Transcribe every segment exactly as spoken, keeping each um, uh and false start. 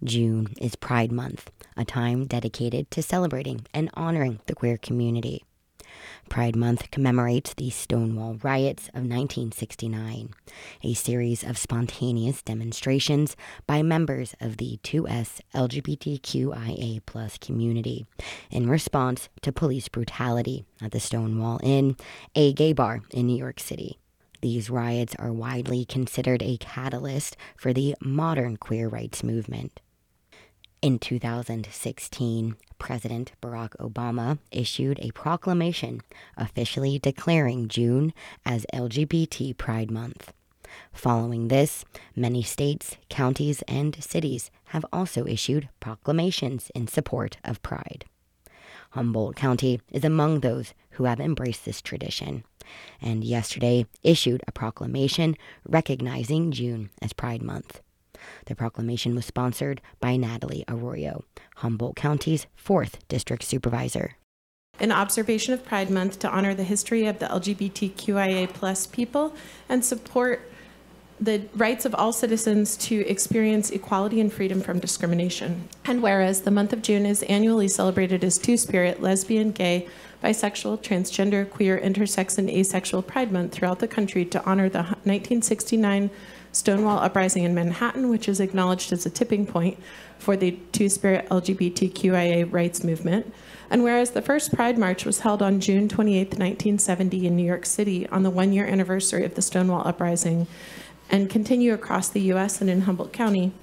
June is Pride Month, a time dedicated to celebrating and honoring the queer community. Pride Month commemorates the Stonewall Riots of nineteen sixty-nine, a series of spontaneous demonstrations by members of the two S L G B T Q I A plus community in response to police brutality at the Stonewall Inn, a gay bar in New York City. These riots are widely considered a catalyst for the modern queer rights movement. In two thousand sixteen, President Barack Obama issued a proclamation officially declaring June as L G B T Pride Month. Following this, many states, counties, and cities have also issued proclamations in support of Pride. Humboldt County is among those who have embraced this tradition, and yesterday issued a proclamation recognizing June as Pride Month. The proclamation was sponsored by Natalie Arroyo, Humboldt County's fourth District Supervisor. In observation of Pride Month to honor the history of the L G B T Q I A plus people and support the rights of all citizens to experience equality and freedom from discrimination. And whereas the month of June is annually celebrated as Two-Spirit, lesbian, gay, bisexual, transgender, queer, intersex, and asexual Pride Month throughout the country to honor the nineteen sixty-nine Stonewall Uprising in Manhattan, which is acknowledged as a tipping point for the Two-Spirit L G B T Q I A rights movement. And whereas the first Pride March was held on June twenty-eighth, nineteen seventy in New York City on the one-year anniversary of the Stonewall Uprising and continue across the U S and in Humboldt County.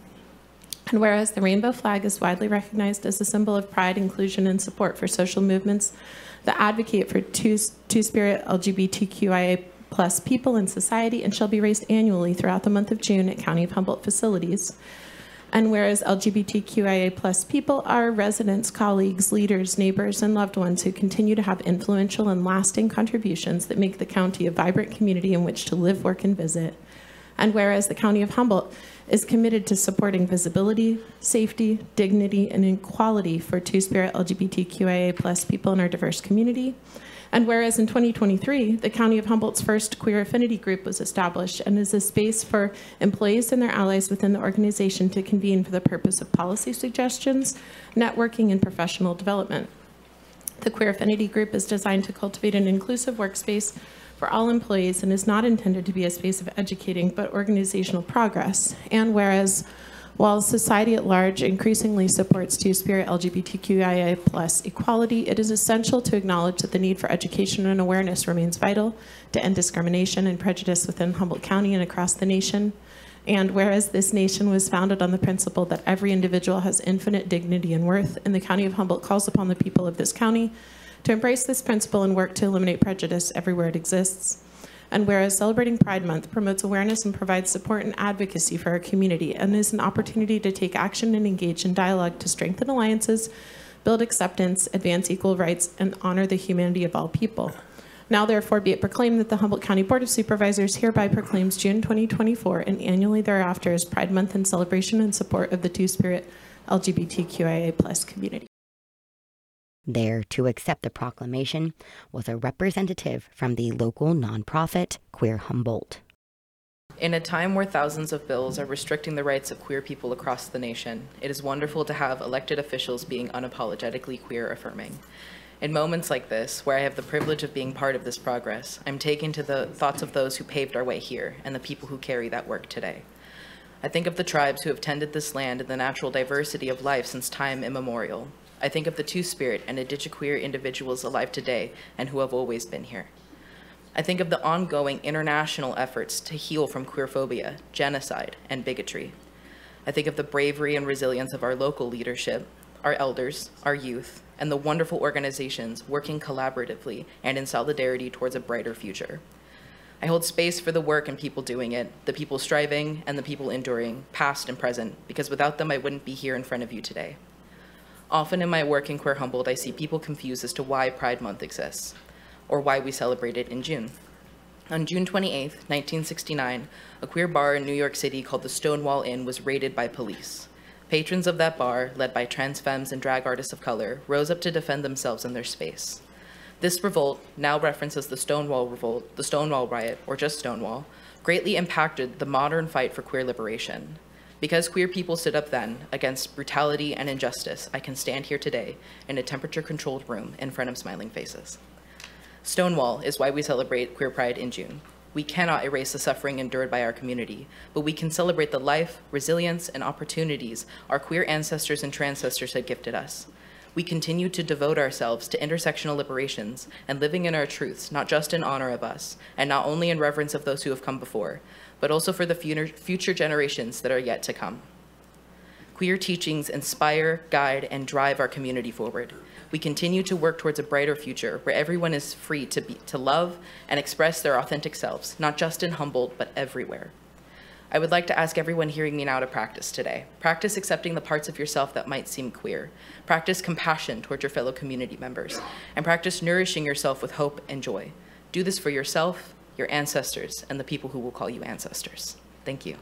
And whereas the rainbow flag is widely recognized as a symbol of pride, inclusion, and support for social movements that advocate for two, Two-Spirit L G B T Q I A plus people in society and shall be raised annually throughout the month of June at County of Humboldt facilities. And whereas L G B T Q I A plus people are residents, colleagues, leaders, neighbors, and loved ones who continue to have influential and lasting contributions that make the county a vibrant community in which to live, work, and visit. And whereas the County of Humboldt is committed to supporting visibility, safety, dignity, and equality for Two-Spirit L G B T Q I A plus people in our diverse community. And whereas in twenty twenty-three, the County of Humboldt's first queer affinity group was established and is a space for employees and their allies within the organization to convene for the purpose of policy suggestions, networking, and professional development. The queer affinity group is designed to cultivate an inclusive workspace for all employees and is not intended to be a space of educating but organizational progress. And whereas while society at large increasingly supports Two-Spirit L G B T Q I A plus equality, it is essential to acknowledge that the need for education and awareness remains vital to end discrimination and prejudice within Humboldt County and across the nation. And whereas this nation was founded on the principle that every individual has infinite dignity and worth, and the County of Humboldt calls upon the people of this county to embrace this principle and work to eliminate prejudice everywhere it exists. And whereas celebrating Pride Month promotes awareness and provides support and advocacy for our community and is an opportunity to take action and engage in dialogue to strengthen alliances, build acceptance, advance equal rights, and honor the humanity of all people. Now therefore be it proclaimed that the Humboldt County Board of Supervisors hereby proclaims June twenty twenty-four and annually thereafter as Pride Month in celebration and support of the Two-Spirit L G B T Q I A plus community. There to accept the proclamation was a representative from the local nonprofit Queer Humboldt. In a time where thousands of bills are restricting the rights of queer people across the nation, it is wonderful to have elected officials being unapologetically queer affirming. In moments like this, where I have the privilege of being part of this progress, I'm taken to the thoughts of those who paved our way here and the people who carry that work today. I think of the tribes who have tended this land and the natural diversity of life since time immemorial. I think of the Two-Spirit and indigiqueer individuals alive today and who have always been here. I think of the ongoing international efforts to heal from queerphobia, genocide, and bigotry. I think of the bravery and resilience of our local leadership, our elders, our youth, and the wonderful organizations working collaboratively and in solidarity towards a brighter future. I hold space for the work and people doing it, the people striving and the people enduring, past and present, because without them I wouldn't be here in front of you today. Often in my work in Queer Humboldt, I see people confused as to why Pride Month exists, or why we celebrate it in June. On June twenty-eighth, nineteen sixty-nine, a queer bar in New York City called the Stonewall Inn was raided by police. Patrons of that bar, led by trans femmes and drag artists of color, rose up to defend themselves and their space. This revolt, now referenced as the Stonewall Revolt, the Stonewall Riot, or just Stonewall, greatly impacted the modern fight for queer liberation. Because queer people stood up then against brutality and injustice, I can stand here today in a temperature-controlled room in front of smiling faces. Stonewall is why we celebrate Queer Pride in June. We cannot erase the suffering endured by our community, but we can celebrate the life, resilience, and opportunities our queer ancestors and transcestors have gifted us. We continue to devote ourselves to intersectional liberations and living in our truths, not just in honor of us, and not only in reverence of those who have come before, but also for the future generations that are yet to come. Queer teachings inspire, guide, and drive our community forward. We continue to work towards a brighter future where everyone is free to be, to love and express their authentic selves, not just in Humboldt, but everywhere. I would like to ask everyone hearing me now to practice today. Practice accepting the parts of yourself that might seem queer. Practice compassion towards your fellow community members. And practice nourishing yourself with hope and joy. Do this for yourself, your ancestors, and the people who will call you ancestors. Thank you.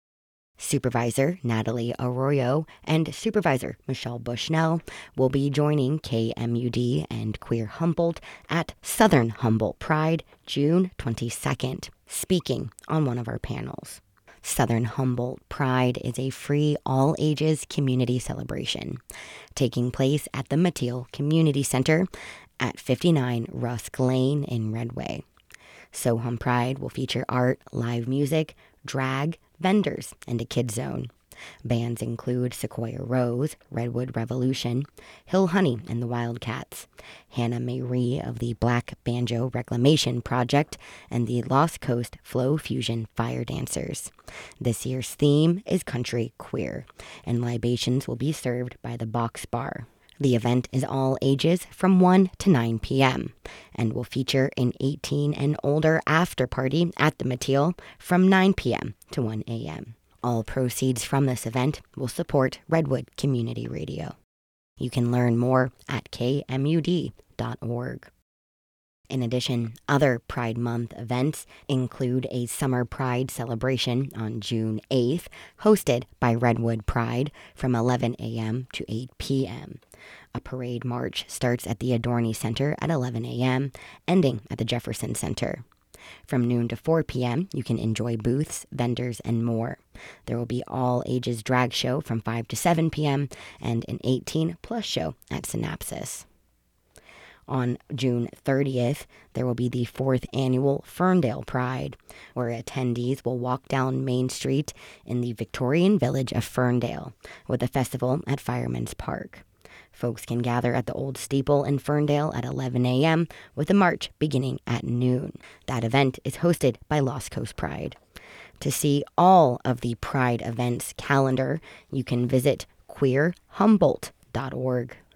Supervisor Natalie Arroyo and Supervisor Michelle Bushnell will be joining K M U D and Queer Humboldt at Southern Humboldt Pride, June twenty-second, speaking on one of our panels. Southern Humboldt Pride is a free all-ages community celebration taking place at the Mateel Community Center at fifty-nine Rusk Lane in Redway. SoHum Pride will feature art, live music, drag, vendors, and a kid zone. Bands include Sequoia Rose, Redwood Revolution, Hill Honey and the Wildcats, Hannah Marie of the Black Banjo Reclamation Project, and the Lost Coast Flow Fusion Fire Dancers. This year's theme is Country Queer, and libations will be served by the Box Bar. The event is all ages from one to nine p.m. and will feature an eighteen and older after party at the Mateel from nine p.m. to one a.m. All proceeds from this event will support Redwood Community Radio. You can learn more at k m u d dot org. In addition, other Pride Month events include a Summer Pride celebration on June eighth, hosted by Redwood Pride from eleven a.m. to eight p.m. A parade march starts at the Adorney Center at eleven a.m., ending at the Jefferson Center. From noon to four p.m., you can enjoy booths, vendors, and more. There will be all-ages drag show from five to seven p.m. and an eighteen-plus show at Synapsis. On June thirtieth, there will be the fourth annual Ferndale Pride, where attendees will walk down Main Street in the Victorian village of Ferndale, with a festival at Fireman's Park. Folks can gather at the Old Steeple in Ferndale at eleven a.m., with a march beginning at noon. That event is hosted by Lost Coast Pride. To see all of the Pride events calendar, you can visit queer humboldt dot org.